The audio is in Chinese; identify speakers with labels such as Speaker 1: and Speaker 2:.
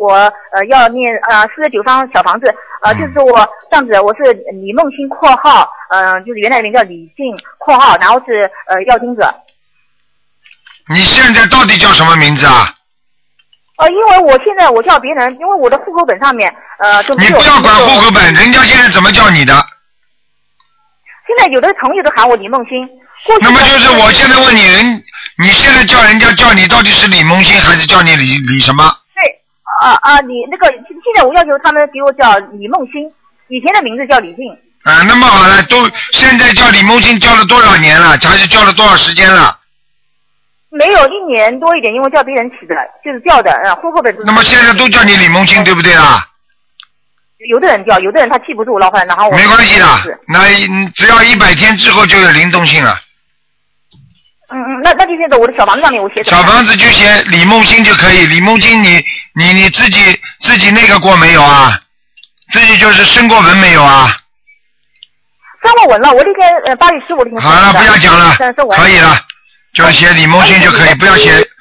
Speaker 1: 我要念49张小房子，就是说我这样子，我是李梦欣括号，就是原来的名叫李静括号，然后是要经者。
Speaker 2: 你现在到底叫什么名字啊？
Speaker 1: 因为我现在我叫别人，因为我的户口本上面就没有。
Speaker 2: 你不要管户口本，人家现在怎么叫你的？
Speaker 1: 现在有的朋友都喊我李梦欣。
Speaker 2: 那么就是我现在问你，你现在叫人家叫你到底是李梦欣还是叫你李什么？
Speaker 1: 对，你那个现在我要求他们给我叫李梦欣，以前的名字叫李静。
Speaker 2: 那么好了，都现在叫李梦欣叫了多少年了？还是叫了多少时间了？
Speaker 1: 没有1年多一点，因为叫别人起的，就是叫的，户口本。
Speaker 2: 那么现在都叫你李梦欣，对不对啊？
Speaker 1: 有的人叫，有的人他记不住老板，然后我
Speaker 2: 没关系的，那只要100天之后就有灵动性了。
Speaker 1: 那这些的我的小房子上面我写什么？
Speaker 2: 小房子就写李梦欣就可以。李梦欣你自己那个过没有啊？自己就是生过文没有啊？
Speaker 1: 生过文了，我那天8月15那天。
Speaker 2: 好了，不要讲了，可以了，就写李梦欣就可以，不要写